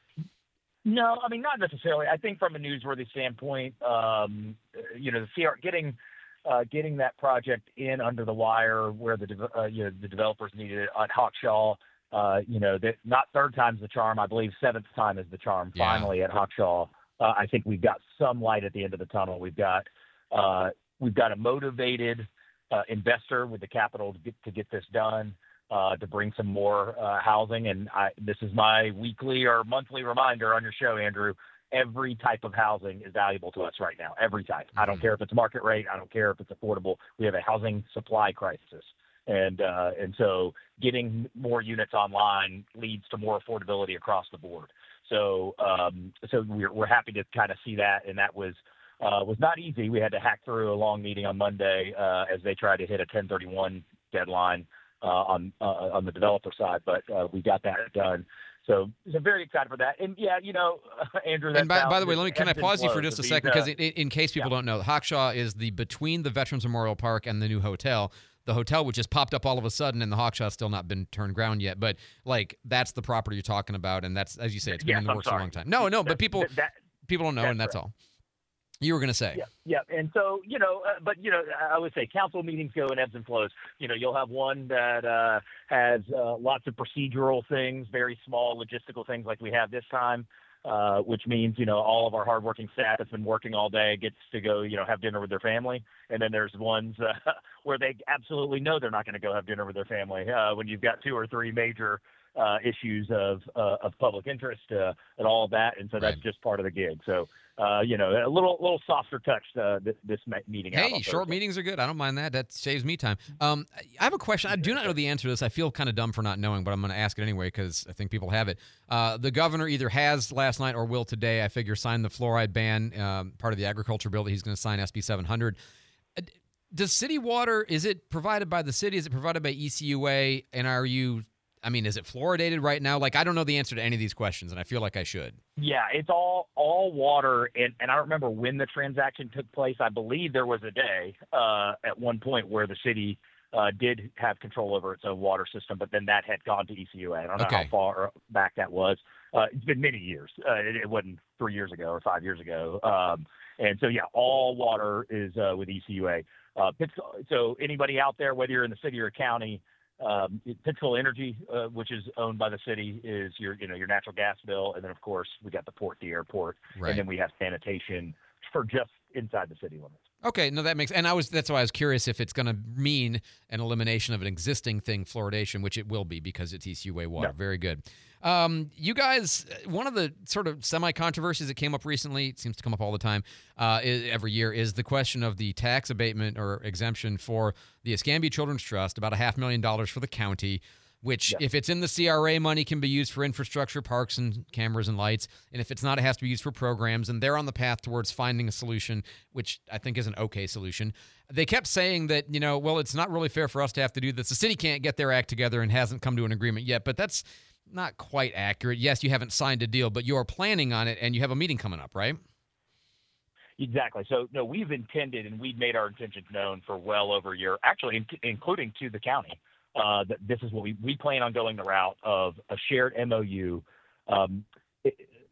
No, I mean, not necessarily. I think from a newsworthy standpoint, um, you know, the C R getting uh, getting that project in under the wire where the de- uh, you know the developers needed it at Hawkshaw. Uh, you know, that not third time's the charm. I believe seventh time is the charm. Yeah. Finally at Hawkshaw, uh, I think we've got some light at the end of the tunnel. We've got uh, we've got a motivated uh, investor with the capital to get to get this done. Uh, to bring some more uh, housing. And I, this is my weekly or monthly reminder on your show, Andrew. Every type of housing is valuable to us right now. Every type. I don't care if it's market rate. I don't care if it's affordable. We have a housing supply crisis. And uh, and so getting more units online leads to more affordability across the board. So um, so we're, we're happy to kind of see that. And that was uh, was not easy. We had to hack through a long meeting on Monday uh, as they tried to hit a ten thirty-one deadline. Uh, on uh, on the developer side, but uh, we got that done. So, so very excited for that. And yeah, you know, Andrew. And by, by the way, let me can I pause you for just a second because uh, in, in case people yeah. don't know, Hawkshaw is the between the Veterans Memorial Park and the new hotel. The hotel, which just popped up all of a sudden, and the Hawkshaw still not been turned ground yet. But like that's the property you're talking about, and that's as you say, it's been yes, in the I'm works sorry. a long time. No, no, that, but people that, that, people don't know, that's and that's correct. all. You were going to say. Yeah, yeah. And so, you know, uh, but, you know, I would say council meetings go in ebbs and flows. You know, you'll have one that uh, has uh, lots of procedural things, very small logistical things like we have this time, uh, which means, you know, all of our hardworking staff that's been working all day gets to go, you know, have dinner with their family. And then there's ones uh, where they absolutely know they're not going to go have dinner with their family uh, when you've got two or three major uh, issues of uh, of public interest uh, and all of that. And so that's right. just part of the gig. So, Uh, you know, a little little softer touch uh, this, this meeting. Hey, out short Thursday. meetings are good. I don't mind that. That saves me time. Um, I have a question. I do not know the answer to this. I feel kind of dumb for not knowing, but I'm going to ask it anyway because I think people have it. Uh, the governor either has last night or will today, I figure, sign the fluoride ban, um, part of the agriculture bill that he's going to sign, S B seven hundred. Uh, does city water, is it provided by the city? Is it provided by E C U A? And are you... I mean, is it fluoridated right now? Like, I don't know the answer to any of these questions, and I feel like I should. Yeah, it's all all water, and, and I don't remember when the transaction took place. I believe there was a day uh, at one point where the city uh, did have control over its own water system, but then that had gone to E C U A. I don't know Okay. how far back that was. Uh, it's been many years. Uh, it, it wasn't three years ago or five years ago. Um, and so, yeah, all water is uh, with E C U A. Uh, so anybody out there, whether you're in the city or county, Um, Pensacola Energy, uh, which is owned by the city, is your you know your natural gas bill, and then of course we got the port, the airport, Right. and then we have sanitation for just inside the city limits. Okay, no, that makes, and I was that's why I was curious if it's going to mean an elimination of an existing thing, fluoridation, which it will be because it's E C U A water. Yeah. Very good. Um, you guys, one of the sort of semi-controversies that came up recently, it seems to come up all the time, uh, is, every year, is the question of the tax abatement or exemption for the Escambia Children's Trust, about a half million dollars for the county, which, Yeah. if it's in the C R A money, can be used for infrastructure, parks, and cameras and lights. And if it's not, it has to be used for programs. And they're on the path towards finding a solution, which I think is an okay solution. They kept saying that, you know, well, it's not really fair for us to have to do this. The city can't get their act together and hasn't come to an agreement yet. But that's not quite accurate. Yes, you haven't signed a deal, but you're planning on it, and you have a meeting coming up, right? Exactly. So, no, we've intended and we've made our intentions known for well over a year, actually, in- including to the county. Uh, that this is what we, we plan on going the route of a shared M O U. Um, it,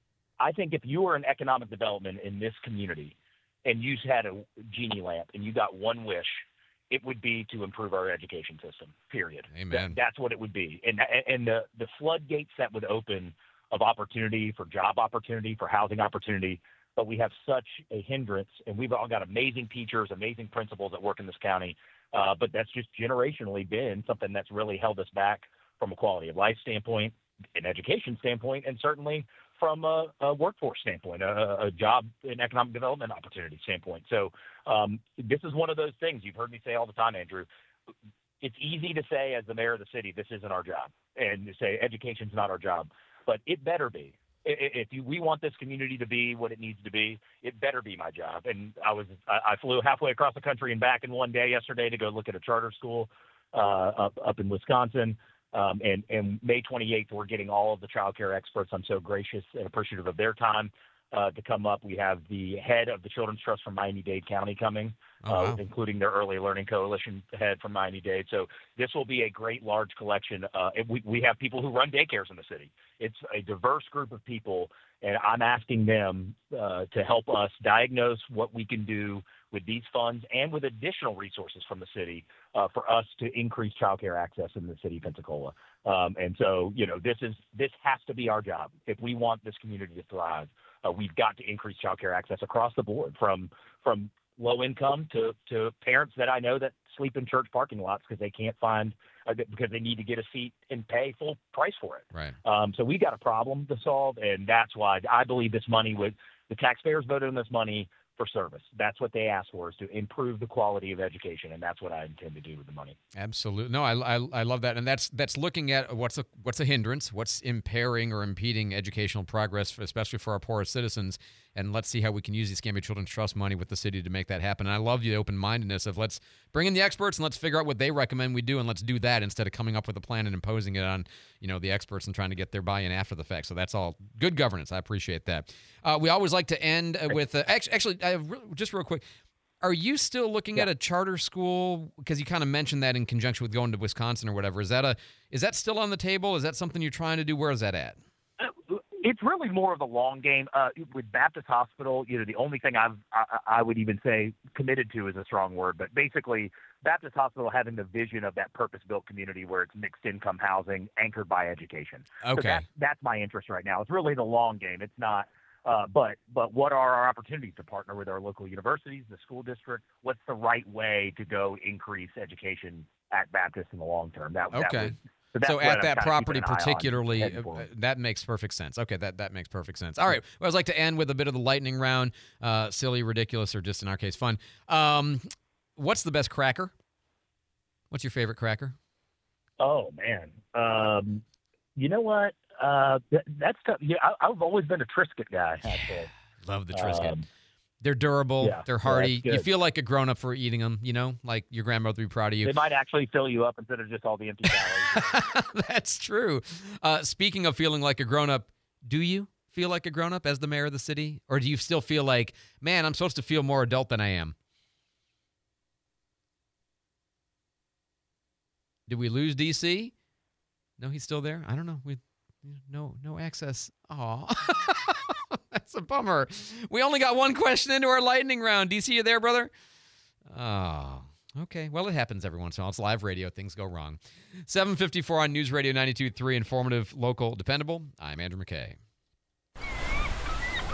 I think if you were in economic development in this community and you had a genie lamp and you got one wish, it would be to improve our education system, period. Amen. That, that's what it would be. And, and the, the floodgates that would open of opportunity for job opportunity, for housing opportunity, but we have such a hindrance, and we've all got amazing teachers, amazing principals that work in this county. Uh, but that's just generationally been something that's really held us back from a quality of life standpoint, an education standpoint, and certainly from a, a workforce standpoint, a, a job and economic development opportunity standpoint. So um, this is one of those things you've heard me say all the time, Andrew. It's easy to say as the mayor of the city, this isn't our job, and to say education's not our job, but it better be. If you, we want this community to be what it needs to be, it better be my job. And I was I, I flew halfway across the country and back in one day yesterday to go look at a charter school uh, up up in Wisconsin. Um, and, and May twenty-eighth, we're getting all of the child care experts. I'm so gracious and appreciative of their time uh, to come up. We have the head of the Children's Trust from Miami-Dade County coming, Oh, wow. uh, including their Early Learning Coalition head from Miami-Dade. So this will be a great large collection. Uh, and we, we have people who run daycares in the city. It's a diverse group of people, and I'm asking them uh, to help us diagnose what we can do with these funds and with additional resources from the city uh, for us to increase child care access in the city of Pensacola. Um, and so, you know, this is this has to be our job. If we want this community to thrive, uh, we've got to increase child care access across the board, from from low income to, to parents that I know that sleep in church parking lots because they can't find uh, because they need to get a seat and pay full price for it. Right. Um, so we got a problem to solve, and that's why I believe this money would the taxpayers voted on this money for service. That's what they asked for, is to improve the quality of education, and that's what I intend to do with the money. Absolutely. No, I, I, I love that. And that's that's looking at what's a what's a hindrance, what's impairing or impeding educational progress, for, especially for our poorest citizens. And let's see how we can use the Escambia Children's Trust money with the city to make that happen. And I love the open-mindedness of let's bring in the experts and let's figure out what they recommend we do, and let's do that instead of coming up with a plan and imposing it on, you know, the experts and trying to get their buy-in after the fact. So that's all good governance. I appreciate that. Uh, we always like to end uh, with uh, actually, actually uh, re- just real quick. Are you still looking Yeah. at a charter school? Because you kind of mentioned that in conjunction with going to Wisconsin or whatever. Is that a is that still on the table? Is that something you're trying to do? Where is that at? It's really more of a long game. Uh, with Baptist Hospital, you know, the only thing I've, I, I would even say committed to is a strong word, but basically Baptist Hospital having the vision of that purpose-built community where it's mixed-income housing anchored by education. So Okay. that's, that's my interest right now. It's really the long game. It's not uh, – but but what are our opportunities to partner with our local universities, the school district? What's the right way to go increase education at Baptist in the long term? That, that Okay. would, So, that's So what at I'm that kinda property keeping an eye on particularly, heading uh, forward. that makes perfect sense. Okay, that, that makes perfect sense. All right, well, I'd like to end with a bit of the lightning round, uh, silly, ridiculous, or just in our case, fun. Um, what's the best cracker? What's your favorite cracker? Oh man, um, you know what? Uh, th- that's tough. Yeah, I, I've always been a Triscuit guy. Actually, Love the Triscuit. Um, They're durable. yeah, they're yeah, hearty. that's You good. feel like a grown-up for eating them, you know? Like your grandmother would be proud of you. They might actually fill you up instead of just all the empty calories. That's true. Uh, speaking of feeling like a grown-up, do you feel like a grown-up as the mayor of the city? Or do you still feel like, man, I'm supposed to feel more adult than I am? Did we lose D C? No, he's still there? I don't know. We no no access. Aw. That's a bummer. We only got one question into our lightning round. D C, you there, brother? Oh, okay. Well, it happens every once in a while. It's live radio. Things go wrong. seven fifty-four on News Radio ninety-two point three, informative, local, dependable. I'm Andrew McKay.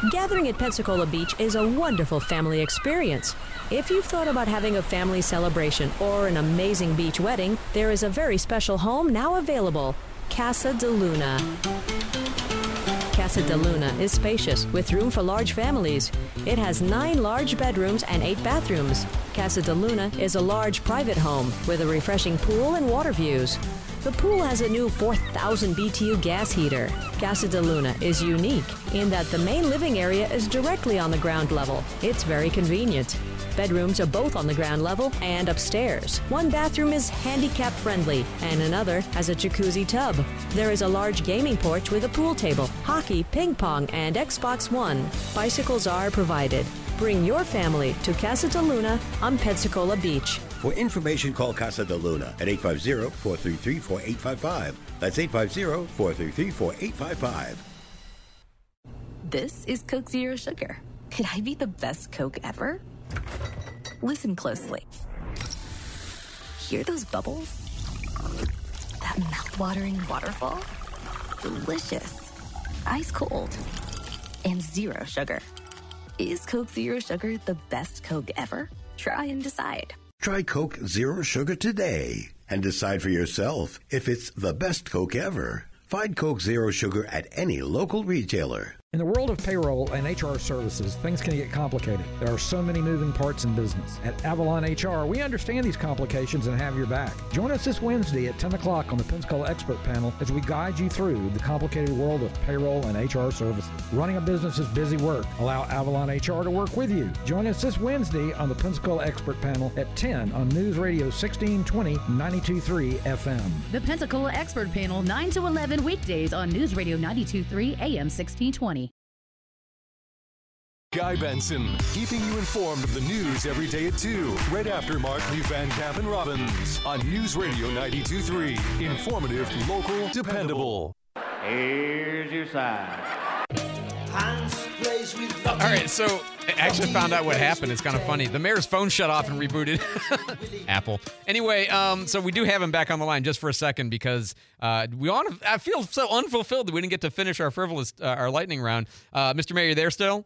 Gathering at Pensacola Beach is a wonderful family experience. If you've thought about having a family celebration or an amazing beach wedding, there is a very special home now available, Casa de Luna. Casa de Luna is spacious with room for large families. It has nine large bedrooms and eight bathrooms. Casa de Luna is a large private home with a refreshing pool and water views. The pool has a new four thousand B T U gas heater. Casa de Luna is unique in that the main living area is directly on the ground level. It's very convenient. Bedrooms are both on the ground level and upstairs. One bathroom is handicap friendly and another has a jacuzzi tub. There is a large gaming porch with a pool table, hockey, ping pong, and Xbox One. Bicycles are provided. Bring your family to Casa de Luna on Pensacola Beach. For information, call Casa de Luna at eight five zero, four three three, four eight five five. That's eight five zero, four three three, four eight five five. This is Coke Zero Sugar. Could I be the best Coke ever? Listen closely. Hear those bubbles? That mouth-watering waterfall? Delicious. Ice cold. And zero sugar. Is Coke Zero Sugar the best Coke ever? Try and decide. Try Coke Zero Sugar today and decide for yourself if it's the best Coke ever. Find Coke Zero Sugar at any local retailer. In the world of payroll and H R services, things can get complicated. There are so many moving parts in business. At Avalon H R, we understand these complications and have your back. Join us this Wednesday at ten o'clock on the Pensacola Expert Panel as we guide you through the complicated world of payroll and H R services. Running a business is busy work. Allow Avalon H R to work with you. Join us this Wednesday on the Pensacola Expert Panel at ten on News Radio sixteen twenty, ninety-two point three F M. The Pensacola Expert Panel, nine to eleven weekdays on News Radio ninety-two point three A M sixteen twenty. Guy Benson, keeping you informed of the news every day at two, right after Markley, Van Camp, and Robbins on News Radio ninety-two point three. Informative, local, dependable. Here's your sign. All right, so I actually found out what happened. It's kind of funny. The mayor's phone shut off and rebooted. Apple. Anyway, um, so we do have him back on the line just for a second because uh, we want to, I feel so unfulfilled that we didn't get to finish our frivolous, uh, our lightning round. Uh, Mister Mayor, you there still?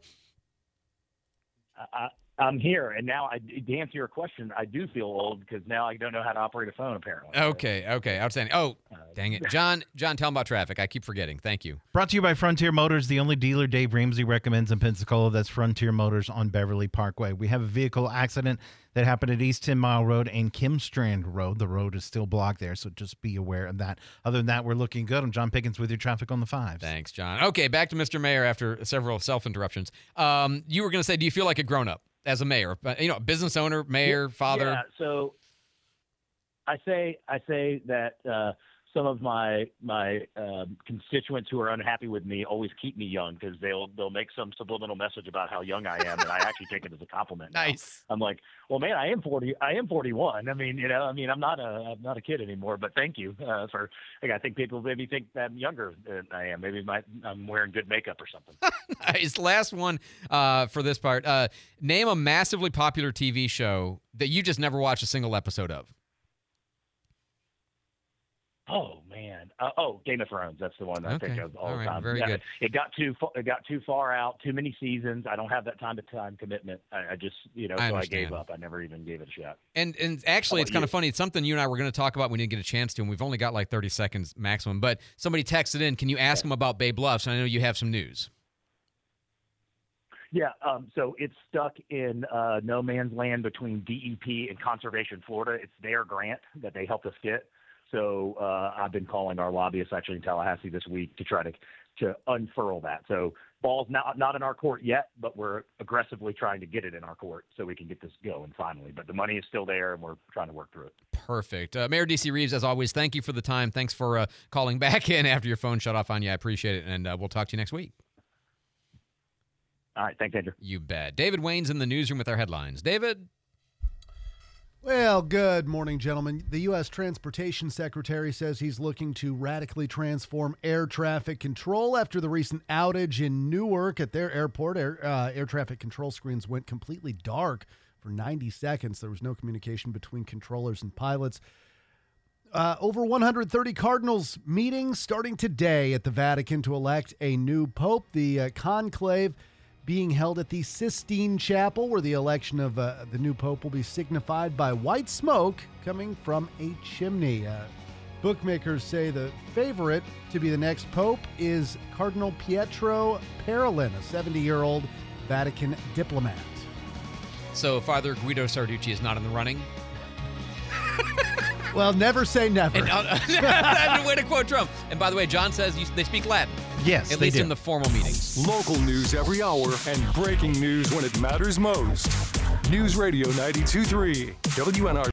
I, I'm here, and now I, to answer your question, I do feel old because now I don't know how to operate a phone, apparently. Okay, okay, outstanding. Oh, dang it. John, John, tell him about traffic. I keep forgetting. Thank you. Brought to you by Frontier Motors, the only dealer Dave Ramsey recommends in Pensacola. That's Frontier Motors on Beverly Parkway. We have a vehicle accident that happened at East ten Mile Road and Kim Strand Road. The road is still blocked there, so just be aware of that. Other than that, we're looking good. I'm John Pickens with your traffic on the fives. Thanks, John. Okay, back to Mister Mayor after several self-interruptions. Um, you were going to say, do you feel like a grown-up as a mayor? You know, business owner, mayor, father? Yeah, so I say I say that uh, some of my my uh, constituents who are unhappy with me always keep me young because they'll they'll make some subliminal message about how young I am, and I actually take it as a compliment. Now. Nice. I'm like, well, man, I am forty. I am forty-one. I mean, you know, I mean, I'm not a I'm not a kid anymore. But thank you uh, for. Like, I think people maybe think that I'm younger than I am. Maybe my, I'm wearing good makeup or something. Nice. Last one uh, for this part. Uh, name a massively popular T V show that you just never watched a single episode of. Oh man! Uh, oh, Game of Thrones. That's the one I Okay. think of all, All the right. time. Very Yeah, good. It got too far, it got too far out. Too many seasons. I don't have that time to time commitment. I, I just you know I so I understand. gave up. I never even gave it a shot. And and actually, How it's about kind you? of funny. It's something you and I were going to talk about. We didn't get a chance to, and we've only got like thirty seconds maximum. But somebody texted in. Can you ask them about Bay Bluffs? I know you have some news. Yeah. Um, so it's stuck in uh, no man's land between D E P and Conservation Florida. It's their grant that they helped us get. So uh, I've been calling our lobbyists actually in Tallahassee this week to try to to unfurl that. So ball's not not in our court yet, but we're aggressively trying to get it in our court so we can get this going finally. But the money is still there, and we're trying to work through it. Perfect. Uh, Mayor D C. Reeves, as always, thank you for the time. Thanks for uh, calling back in after your phone shut off on you. I appreciate it, and uh, we'll talk to you next week. All right. Thanks, Andrew. You bet. David Wayne's in the newsroom with our headlines. David? Well, good morning, gentlemen. The U S Transportation Secretary says he's looking to radically transform air traffic control after the recent outage in Newark at their airport. Air, uh, air traffic control screens went completely dark for ninety seconds. There was no communication between controllers and pilots. Uh, over one hundred thirty Cardinals meetings starting today at the Vatican to elect a new pope. The uh, conclave being held at the Sistine Chapel, where the election of uh, the new pope will be signified by white smoke coming from a chimney. Uh, bookmakers say the favorite to be the next pope is Cardinal Pietro Parolin, a seventy-year-old Vatican diplomat. So Father Guido Sarducci is not in the running? Well, never say never. And, uh, way to quote Trump. And by the way, John says you, they speak Latin. Yes, At they least do. in the formal meetings. Local news every hour and breaking news when it matters most. News Radio ninety-two point three, W N R.